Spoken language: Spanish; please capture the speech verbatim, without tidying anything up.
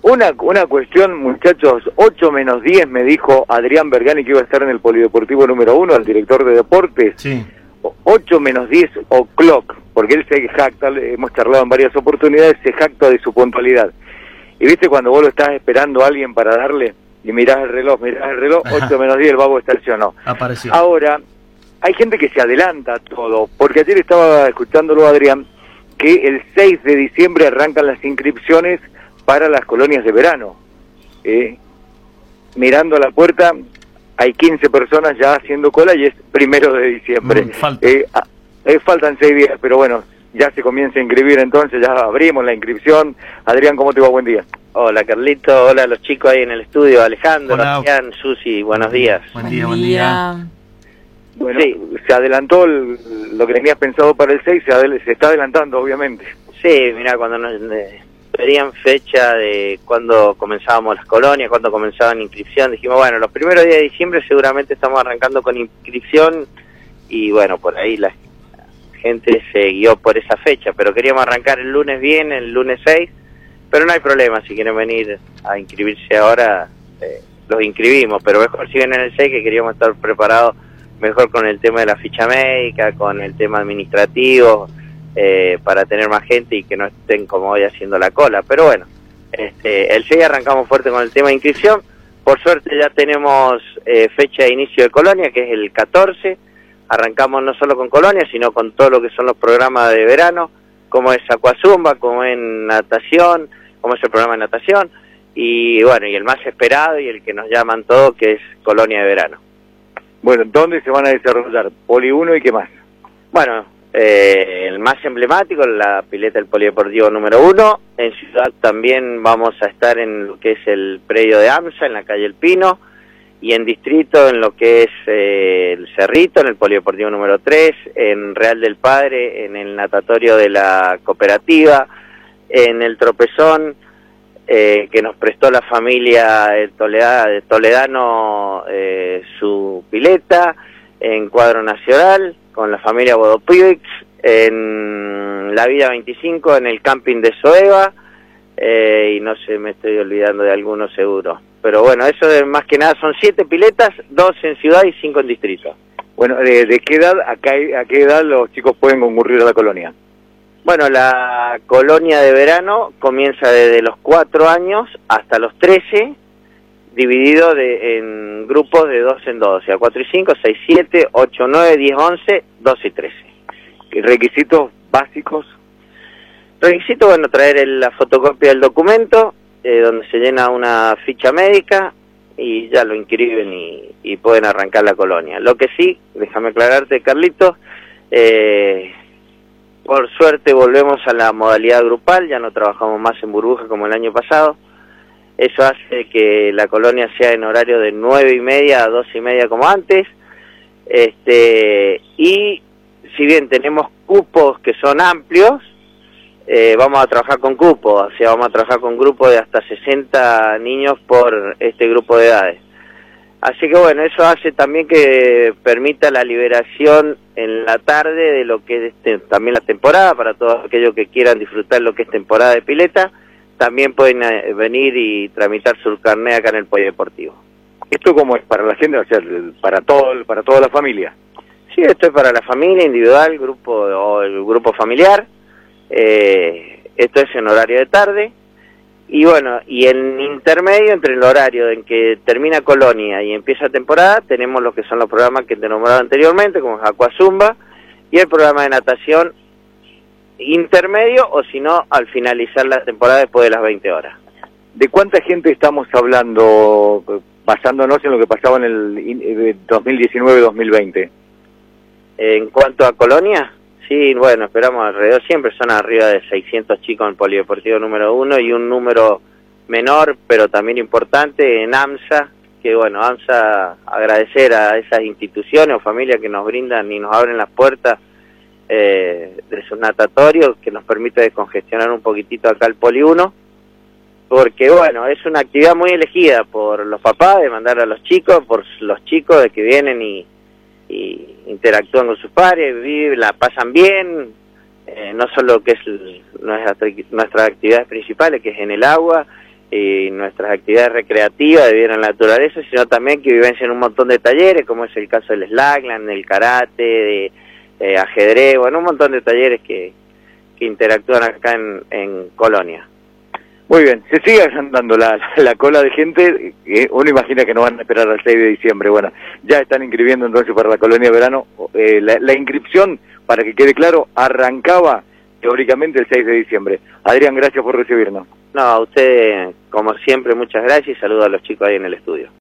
Una, una cuestión, muchachos, ocho menos diez me dijo Adrián Bergani que iba a estar en el Polideportivo número uno, el director de deportes. Sí. ocho menos diez o'clock, porque él se jacta, hemos charlado en varias oportunidades, se jacta de su puntualidad. Y viste cuando vos lo estás esperando a alguien para darle, y mirás el reloj, mirás el reloj, ocho menos diez, el vago estacionó. Apareció. Ahora, hay gente que se adelanta a todo, porque ayer estaba escuchándolo Adrián, que el seis de diciembre arrancan las inscripciones para las colonias de verano. Eh, mirando a la puerta, hay quince personas ya haciendo cola y es primero de diciembre. Mm, falta. Eh, eh, faltan seis días, pero bueno, ya se comienza a inscribir entonces, ya abrimos la inscripción. Adrián, ¿cómo te va? Buen día. Hola Carlito, hola a los chicos ahí en el estudio, Alejandro, Hola. Adrián, Susi, buenos días. Buen día, buen día. Bueno, Sí. se adelantó el- lo que tenías pensado para el seis, se, adel- se está adelantando obviamente. Sí, mira, cuando nos eh, pedían fecha de cuando comenzábamos las colonias, cuando comenzaban inscripción, dijimos, bueno, los primeros días de diciembre seguramente estamos arrancando con inscripción y bueno, por ahí la gente se guió por esa fecha, pero queríamos arrancar el lunes bien, el lunes seis, pero no hay problema, si quieren venir a inscribirse ahora, eh, los inscribimos, pero mejor si vienen el seis, que queríamos estar preparados mejor con el tema de la ficha médica, con el tema administrativo, eh, para tener más gente y que no estén como hoy haciendo la cola. Pero bueno, este, el seis arrancamos fuerte con el tema de inscripción. Por suerte ya tenemos eh, fecha de inicio de colonia, que es el catorce. Arrancamos no solo con colonia, sino con todo lo que son los programas de verano, como es Aquazumba, como es natación, como es el programa de natación, y bueno, y el más esperado y el que nos llaman todos, que es colonia de verano. Bueno, ¿dónde se van a desarrollar? Poli uno y qué más. Bueno, eh, el más emblemático, la pileta del Polideportivo número uno. En Ciudad también vamos a estar en lo que es el predio de AMSA, en la calle El Pino, y en Distrito en lo que es eh, el Cerrito, en el Polideportivo número tres, en Real del Padre, en el natatorio de la cooperativa, en el Tropezón, Eh, que nos prestó la familia de Toleda, de Toledano eh, su pileta, en Cuadro Nacional, con la familia Bodopivix, en la Vida veinticinco, en el camping de Soeva, eh, y no sé, me estoy olvidando de algunos seguro. Pero bueno, eso de, más que nada son siete piletas, dos en ciudad y cinco en distrito. Bueno, ¿de, de qué edad, a qué, a qué edad los chicos pueden concurrir a la colonia? Bueno, la colonia de verano comienza desde los cuatro años hasta los trece, dividido de, en grupos de dos en dos, o sea, cuatro y cinco, seis, siete, ocho, nueve, diez, once, doce y trece. ¿Requisitos básicos? Requisito, bueno, traer el, la fotocopia del documento, eh, donde se llena una ficha médica y ya lo inscriben y, y pueden arrancar la colonia. Lo que sí, déjame aclararte, Carlitos, eh... por suerte volvemos a la modalidad grupal, ya no trabajamos más en burbuja como el año pasado. Eso hace que la colonia sea en horario de nueve y media a doce y media como antes. Este, y si bien tenemos cupos que son amplios, eh, vamos a trabajar con cupos, o sea, vamos a trabajar con grupos de hasta sesenta niños por este grupo de edades. Así que bueno, eso hace también que permita la liberación en la tarde de lo que es este, también la temporada, para todos aquellos que quieran disfrutar lo que es temporada de pileta, también pueden eh, venir y tramitar su carnet acá en el Polideportivo. ¿Esto cómo es para la gente, o sea, para todo, para toda la familia? Sí, esto es para la familia, individual, grupo o el grupo familiar, eh, esto es en horario de tarde. Y bueno, y en intermedio entre el horario en que termina colonia y empieza temporada, tenemos lo que son los programas que te nombraba anteriormente, como Aquazumba, y el programa de natación intermedio, o si no, al finalizar la temporada después de las veinte horas. ¿De cuánta gente estamos hablando, basándonos en lo que pasaba en el dos mil diecinueve dos mil veinte? En cuanto a colonia, sí, bueno, esperamos alrededor, siempre son arriba de seiscientos chicos en el Polideportivo número uno y un número menor, pero también importante, en AMSA, que bueno, AMSA, agradecer a esas instituciones o familias que nos brindan y nos abren las puertas eh, de sus natatorios, que nos permite descongestionar un poquitito acá el Poli uno, porque bueno, es una actividad muy elegida por los papás, de mandar a los chicos, por los chicos de que vienen y y interactúan con sus padres, viven, la pasan bien, eh, no solo que es nuestra, nuestras actividades principales, que es en el agua, y nuestras actividades recreativas de vivir en la naturaleza, sino también que vivencian un montón de talleres, como es el caso del slackland, del karate, de, de ajedrez, bueno, un montón de talleres que, que interactúan acá en, en Colonia. Muy bien, se sigue agrandando la, la cola de gente, eh, uno imagina que no van a esperar al seis de diciembre, bueno, ya están inscribiendo entonces para la colonia de verano, eh, la, la inscripción, para que quede claro, arrancaba teóricamente el seis de diciembre. Adrián, gracias por recibirnos. No, a usted, como siempre, muchas gracias y saludos a los chicos ahí en el estudio.